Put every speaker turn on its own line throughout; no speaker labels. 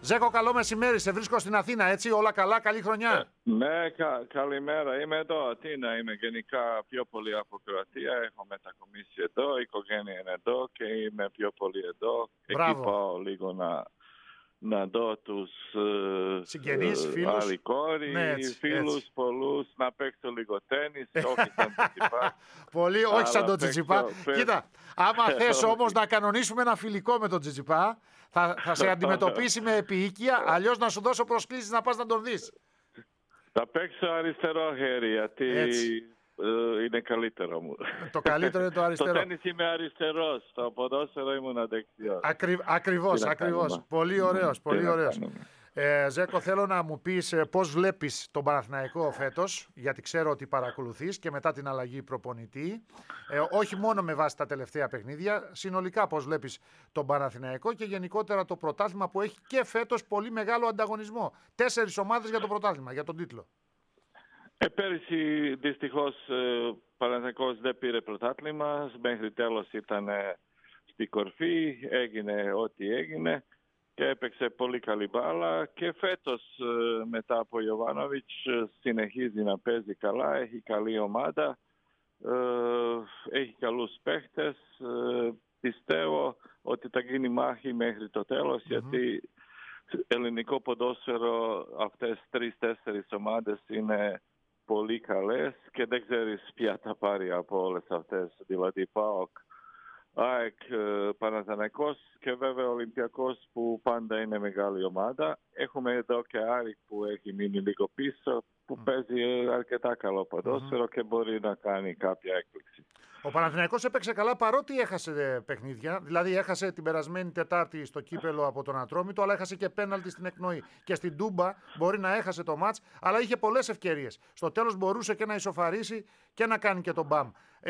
Ζέκο, καλό μεσημέρι. Σε βρίσκω στην Αθήνα, έτσι. Όλα καλά, καλή χρονιά.
Ναι, καλημέρα. Είμαι εδώ, Αθήνα. Είμαι γενικά πιο πολύ από Κροατία. Έχω μετακομίσει εδώ, η οικογένεια είναι εδώ και είμαι πιο πολύ εδώ.
Μπράβο.
Εκεί πάω λίγο να δω τους
συγγενείς, φίλους.
άλλη κόρη,
Ναι,
φίλους πολλούς, να παίξω λίγο τένις, όχι σαν Τσιτσιπά.
Πολύ, όχι σαν τον Τσιτσιπά. Κοίτα, άμα θες όμως να κανονίσουμε ένα φιλικό με τον Τσιτσιπά, θα σε αντιμετωπίσει με επίοικια, αλλιώς να σου δώσω προσκλήσεις να πας να τον δεις.
Θα παίξω αριστερό χέρι, γιατί είναι καλύτερο μου.
Το καλύτερο είναι το αριστερό.
Στο τένις είμαι αριστερός, στο ποδόσφαιρο ήμουν δεξιός.
Ακριβώς. Πολύ ωραίος, πολύ ωραίος. Ζέκο, θέλω να μου πεις πώς βλέπεις τον Παναθηναϊκό φέτος, γιατί ξέρω ότι παρακολουθείς και μετά την αλλαγή προπονητή. Όχι μόνο με βάση τα τελευταία παιχνίδια, συνολικά πώς βλέπεις τον Παναθηναϊκό και γενικότερα το πρωτάθλημα που έχει και φέτος πολύ μεγάλο ανταγωνισμό. 4 ομάδες για το πρωτάθλημα, για τον τίτλο.
Πέρυσι δυστυχώς ο Παναθηναϊκός δεν πήρε πρωτάθλημα, μέχρι τέλος ήταν στη κορφή, έγινε ό,τι έγινε και έπαιξε πολύ καλή μπάλα και φέτος μετά από Ιωβάνοβιτς συνεχίζει να παίζει καλά, έχει καλή ομάδα, έχει καλούς παίχτες, πιστεύω ότι θα γίνει μάχη μέχρι το τέλος γιατί ελληνικό ποδόσφαιρο αυτές 3-4 ομάδες είναι πολύ καλές και δεν ξέρεις ποια θα πάρει από όλες αυτές, δηλαδή ΠΑΟΚ, ΑΕΚ, Παναθηναϊκός και βέβαια Ολυμπιακός που πάντα είναι μεγάλη ομάδα. Έχουμε εδώ και Άρη που έχει μείνει λίγο πίσω, που παίζει αρκετά καλό ποδόσφαιρο και μπορεί να κάνει κάποια έκπληξη.
Ο Παναθηναϊκός έπαιξε καλά παρότι έχασε παιχνίδια. Δηλαδή έχασε την περασμένη Τετάρτη στο κύπελο από τον Ατρόμητο, αλλά έχασε και πέναλτι στην εκπνοή. Και στην Τούμπα μπορεί να έχασε το μάτς, αλλά είχε πολλές ευκαιρίες. Στο τέλος μπορούσε και να ισοφαρίσει και να κάνει και τον μπαμ.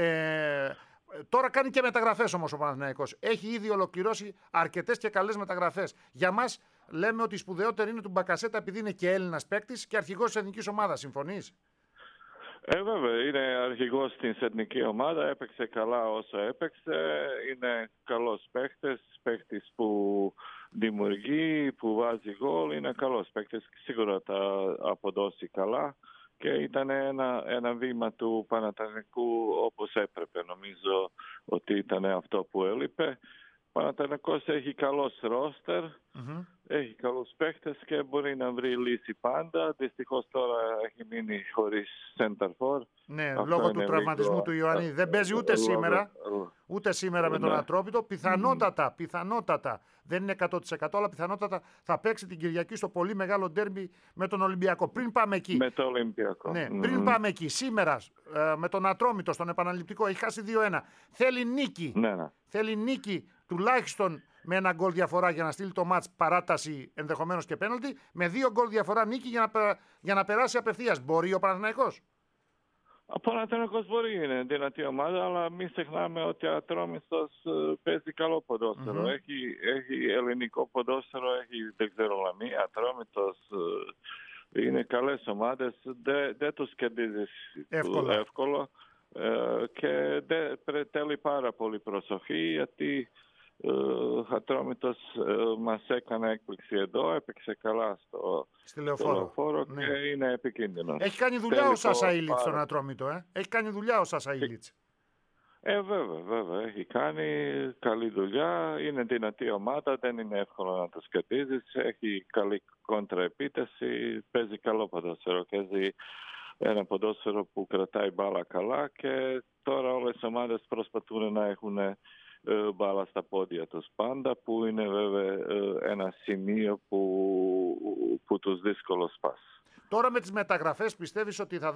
Τώρα κάνει και μεταγραφές όμως ο Παναθηναϊκός. Έχει ήδη ολοκληρώσει αρκετές και καλές μεταγραφές. Για μας λέμε ότι η σπουδαιότερη είναι του Μπακασέτα επειδή είναι και Έλληνας παίκτης και αρχηγός της εθνικής ομάδας. Συμφωνείς?
Βέβαια, είναι αρχηγός στην εθνική ομάδα, έπαιξε καλά όσο έπαιξε, είναι καλός παίχτης που δημιουργεί, που βάζει γκολ, είναι καλός παίχτης, σίγουρα θα αποδώσει καλά και ήταν ένα βήμα του Παναθηναϊκού όπως έπρεπε, νομίζω ότι ήταν αυτό που έλειπε. Ο Παναθηναϊκός έχει καλός ρόστερ, έχει καλούς παίχτες και μπορεί να βρει λύση πάντα. Δυστυχώς τώρα έχει μείνει χωρίς center for.
Ναι, αυτό λόγω του τραυματισμού του Ιωαννίδη. Δεν παίζει ούτε σήμερα με τον Ατρόμητο. Πιθανότατα, δεν είναι 100% αλλά πιθανότατα θα παίξει την Κυριακή στο πολύ μεγάλο ντέρμπι με τον Ολυμπιακό. Πριν πάμε εκεί.
Με τον Ολυμπιακό.
Ναι, πριν πάμε εκεί. Σήμερα με τον Ατρόμητο στον επαναληπτικό έχει χάσει 2-1. Θέλει νίκη.
Ναι.
Θέλει νίκη τουλάχιστον με ένα γκολ διαφορά για να στείλει το μάτς παράταση ενδεχομένως και πέναλτι. Με 2 γκολ διαφορά νίκη για να περάσει απευθείας. Μπορεί ο Παναθηναϊκός?
Ο Παναθηναϊκός μπορεί, είναι δυνατή ομάδα, αλλά μην ξεχνάμε ότι ο Ατρόμητος παίζει καλό ποδόσφαιρο. Έχει ελληνικό ποδόσφαιρο, έχει δεν ξέρω Λαμία, Ατρόμητος, είναι καλές ομάδες, δεν τους κερδίζεις εύκολα και θέλει πάρα πολύ προσοχή γιατί ο Ατρόμητος μας έκανε έκπληξη εδώ, έπαιξε καλά
στη Λεωφόρο
και είναι επικίνδυνο.
Έχει κάνει δουλειά ο Σάσα Ήλιτς στον Ατρόμητο, Έχει κάνει δουλειά ο Σάσα Ήλιτς.
Βέβαια, έχει κάνει καλή δουλειά, είναι δυνατή ομάδα, δεν είναι εύκολο να τους κερδίζεις, έχει καλή κόντρα-επίθεση, παίζει καλό ποδόσφαιρο, παίζει ένα ποδόσφαιρο που κρατάει μπάλα καλά και τώρα όλες οι ομάδες προσπαθούν να έχουν μπάλα στα πόδια τους πάντα, που είναι βέβαια ένα σημείο που τους δύσκολο σπάσει.
Τώρα με τις μεταγραφές πιστεύεις ότι θα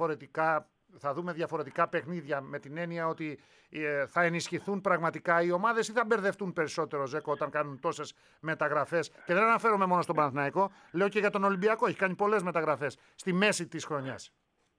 δούμε διαφορετικά παιχνίδια με την έννοια ότι θα ενισχυθούν πραγματικά οι ομάδες ή θα μπερδευτούν περισσότερο, Ζέκο, όταν κάνουν τόσες μεταγραφές? Και δεν αναφέρομαι μόνο στον Παναθηναϊκό, λέω και για τον Ολυμπιακό. Έχει κάνει πολλές μεταγραφές στη μέση της χρονιάς.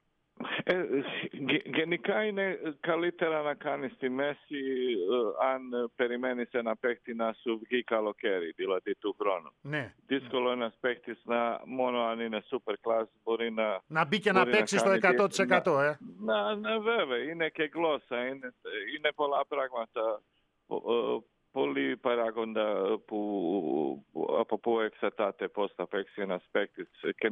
Γενικά είναι καλύτερα να κάνεις τη μέση αν περιμένεις ένα παίχτη να σου βγει καλοκαίρι, δηλαδή του χρόνου.
Ναι.
Δύσκολο ένας παίχτης μόνο αν είναι super class μπορεί να
μπει και να παίξει στο 100%.
Ναι, βέβαια, είναι και γλώσσα, είναι πολλά πράγματα πολλοί παράγοντα από που εξαρτάται πώς θα παίξει ένας παίκτης.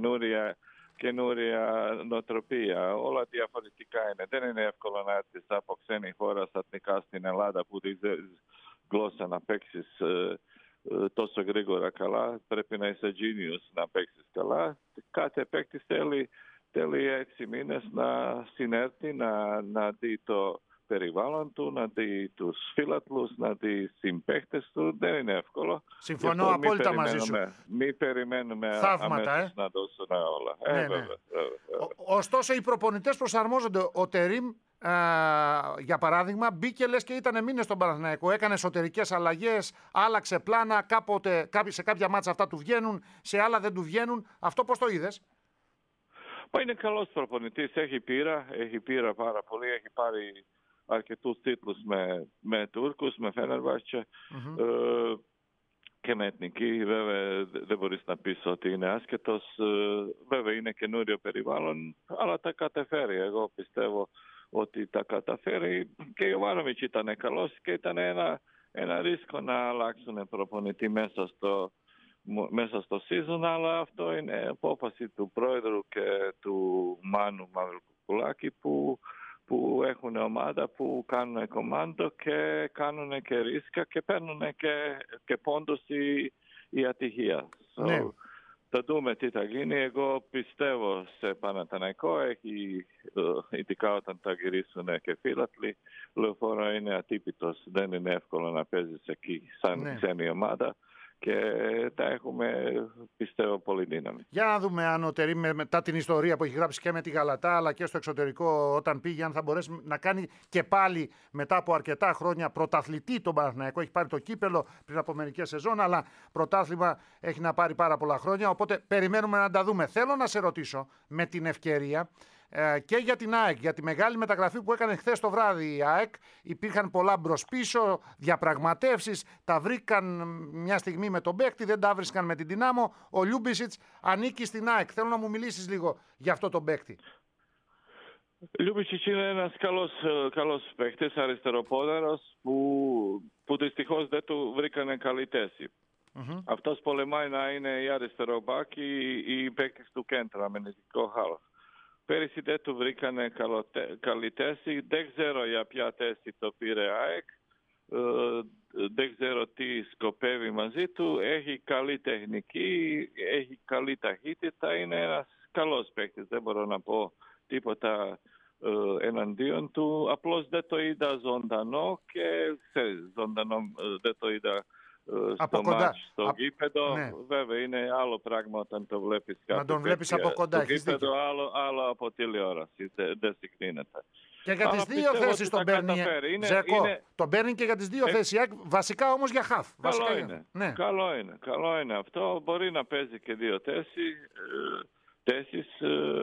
Καινούρια νοοτροπία, όλα διαφορετικά είναι. Δεν είναι εύκολο να έρθεις από ξένη χώρα στατικά στην Ελλάδα που δεν ξέρεις γλώσσα να παίξεις τόσο γρήγορα καλά. Πρέπει να είσαι genius να παίξεις καλά. Κάθε παίκτης θέλει 6 μήνες να συνέρθει, να δει το περιβάλλον του, να δει τους φίλαθλους, να δει συμπαίκτες του. Δεν είναι εύκολο.
Συμφωνώ απόλυτα μαζί σου.
Μην περιμένουμε
θαύματα,
αμέσως να δώσουν όλα.
Ναι. Ωστόσο, οι προπονητές προσαρμόζονται. Ο Τερίμ, για παράδειγμα, μπήκε λες και ήταν μήνες στον Παναθηναϊκό. Έκανε εσωτερικές αλλαγές, άλλαξε πλάνα. Σε κάποια μάτσα αυτά του βγαίνουν, σε άλλα δεν του βγαίνουν. Αυτό πώς το είδες?
Είναι καλός προπονητής. Έχει πείρα πάρα πολύ. Έχει πάρει αρκετούς τίτλους με Τούρκους, με Φενέρμπαχτσε και με εθνική. Βέβαια δεν μπορείς να πεις ότι είναι άσχετος. Βέβαια είναι καινούριο περιβάλλον, αλλά τα καταφέρει. Εγώ πιστεύω ότι τα καταφέρει. Και ο Ιωβάνοβιτς ήταν καλός και ήταν ένα ρίσκο να αλλάξουν προπονητή μέσα στο season, αλλά αυτό είναι απόφαση του πρόεδρου και του Μάνου Μαυροκουλάκη που έχουν ομάδα, που κάνουν κομμάντο και κάνουν και ρίσκα και παίρνουν και πόντους η ατυχία.
Ναι.
Θα δούμε τι θα γίνει. Εγώ πιστεύω σε Παναθηναϊκό, ειδικά όταν θα γυρίσουν και φίλαθλοι. Λεωφόρο είναι ατύπητος, δεν είναι εύκολο να παίζεις εκεί σαν ξένη ομάδα. Και τα έχουμε, πιστεύω, πολύ δύναμη.
Για να δούμε αν ο Τερίμ μετά την ιστορία που έχει γράψει και με τη Γαλατά αλλά και στο εξωτερικό όταν πήγε, αν θα μπορέσει να κάνει και πάλι μετά από αρκετά χρόνια πρωταθλητή τον Παναθηναϊκό. Έχει πάρει το κύπελο πριν από μερικές σεζόν, αλλά πρωτάθλημα έχει να πάρει πάρα πολλά χρόνια. Οπότε περιμένουμε να τα δούμε. Θέλω να σε ρωτήσω με την ευκαιρία και για την ΑΕΚ, για τη μεγάλη μεταγραφή που έκανε χθες το βράδυ η ΑΕΚ. Υπήρχαν πολλά μπρος-πίσω, διαπραγματεύσεις, τα βρήκαν μια στιγμή με τον παίκτη, δεν τα βρίσκαν με την Δυνάμο. Ο Λιούμπισιτς ανήκει στην ΑΕΚ. Θέλω να μου μιλήσεις λίγο για αυτό τον παίκτη.
Λιούμπισιτς είναι ένας καλός παίκτης, αριστεροπόδαρος που δυστυχώς δεν του βρήκανε καλή θέση. Αυτός πολεμάει να είναι η αριστερό μπακ ή παίκτης του κέντρα, αμυντικό χάος. Πέρυσι δεν του βρήκανε καλή θέση. Δεν ξέρω για ποια θέση το πήρε ΑΕΚ. Δεν ξέρω τι σκοπεύει μαζί του. Έχει καλή τεχνική, έχει καλή ταχύτητα. Είναι ένας καλός παίκτης. Δεν μπορώ να πω τίποτα εναντίον του. Απλώς δεν το είδα ζωντανό και δεν το είδα στο μάτς, στο γήπεδο.
Ναι.
Βέβαια είναι άλλο πράγμα όταν το βλέπεις
να τον βλέπεις από κοντά.
Στο γήπεδο άλλο από τηλεόραση. Δεν συγκρίνεται.
Και για τις δύο θέσεις τον παίρνει. Τον παίρνει και για τις δύο θέσεις. Βασικά όμως για χαφ.
Καλό είναι. Ναι. Καλό είναι αυτό. Μπορεί να παίζει και δύο θέσεις.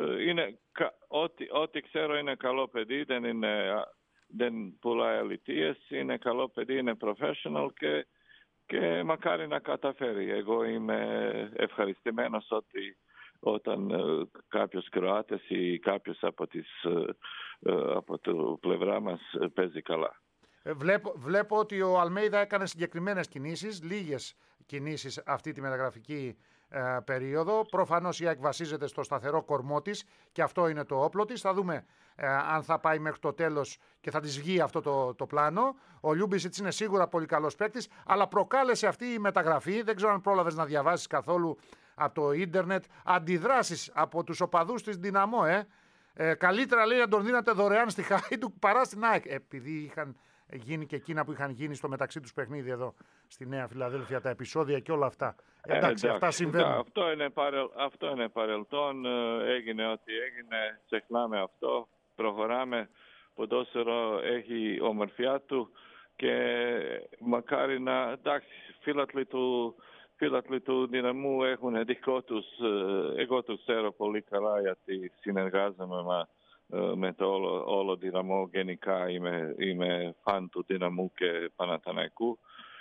Ό,τι ξέρω είναι καλό παιδί. Δεν πουλάει αλητίες. Είναι καλό παιδί. Είναι professional και μακάρι να καταφέρει. Εγώ είμαι ευχαριστημένος ότι όταν κάποιος Κροάτες ή κάποιος από το πλευρά μας παίζει καλά.
Βλέπω ότι ο Αλμέιδα έκανε συγκεκριμένες κινήσεις, λίγες κινήσεις αυτή τη μεταγραφική περίοδο. Προφανώς η ΑΕΚ βασίζεται στο σταθερό κορμό της και αυτό είναι το όπλο της. Θα δούμε αν θα πάει μέχρι το τέλος και θα της βγει αυτό το πλάνο. Ο Λιούμπισιτς είναι σίγουρα πολύ καλός παίκτης, αλλά προκάλεσε αυτή η μεταγραφή, δεν ξέρω αν πρόλαβες να διαβάσεις καθόλου από το ίντερνετ, αντιδράσεις από τους οπαδούς της Δυναμό. Καλύτερα λέει να τον δίνατε δωρεάν στη Χάιντουκ παρά στην ΑΕΚ. Επειδή είχαν γίνει και εκείνα που είχαν γίνει στο μεταξύ τους παιχνίδι εδώ στη Νέα Φιλαδέλφια, τα επεισόδια και όλα αυτά. Εντάξει, αυτά συμβαίνουν.
Αυτό είναι παρελθόν. Έγινε ό,τι έγινε. Ξεχνάμε αυτό. Προχωράμε. Ποδόσφαιρο έχει ομορφιά του και μακάρι να... Εντάξει, φίλαθλοι του Δυναμού έχουν δικό τους. Εγώ τους ξέρω πολύ καλά γιατί συνεργάζομαι με το όλο Δυναμό. Γενικά είμαι φαν του Δυναμού και Παναθηναϊκού.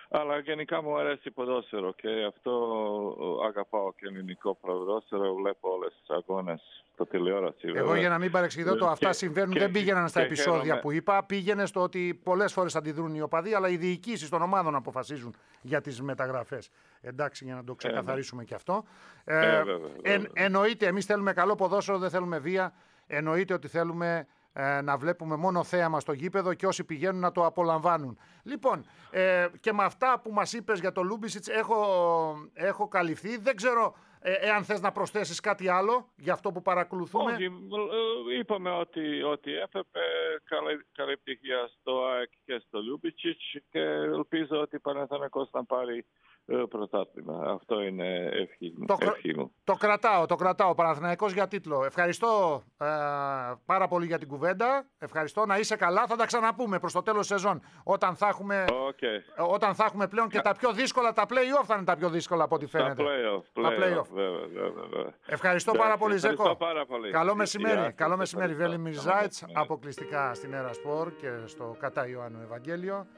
Αλλά γενικά μου αρέσει ποδόσφαιρο και αυτό αγαπάω και ελληνικό ποδόσφαιρο. Βλέπω όλες τις αγώνες στο τηλεόραση.
Εγώ για να μην παρεξηγηθώ, αυτά συμβαίνουν. Δεν πήγαιναν στα επεισόδια
χαίρομαι
που είπα. Πήγαινε στο ότι πολλές φορές αντιδρούν οι οπαδοί, αλλά οι διοικήσεις των ομάδων αποφασίζουν για τις μεταγραφές. Εντάξει, για να το ξεκαθαρίσουμε και αυτό. Εννοείται, εμείς θέλουμε καλό ποδόσφαιρο, δεν θέλουμε βία. Εννοείται ότι θέλουμε να βλέπουμε μόνο θέαμα στο γήπεδο και όσοι πηγαίνουν να το απολαμβάνουν. Λοιπόν, και με αυτά που μας είπες για το Λούμπισιτς έχω καλυφθεί. Δεν ξέρω εάν θες να προσθέσεις κάτι άλλο για αυτό που παρακολουθούμε.
Όχι, είπαμε ότι έπρεπε. Καλή επιτυχία στο ΑΕΚ και στο Λούμπισιτς και ελπίζω ότι Παναθηναϊκός να πάρει πρωτάθλημα. Αυτό είναι ευχή μου.
Το κρατάω. Παναθηναϊκός για τίτλο. Ευχαριστώ πάρα πολύ για την κουβέντα. Ευχαριστώ, να είσαι καλά. Θα τα ξαναπούμε προς το τέλος σεζόν. Όταν θα έχουμε πλέον και τα πιο δύσκολα, τα play-off θα είναι τα πιο δύσκολα από ό,τι φαίνεται.
Τα play-off.
Ευχαριστώ πάρα πολύ, Ζέκο. Καλό
μεσημέρι.
Καλό μεσημέρι, Βέλη Μιρζάιτς, αποκλειστικά στην Έρα Σπορ και στο Κατά Ιωάννου Ευαγγέλιο.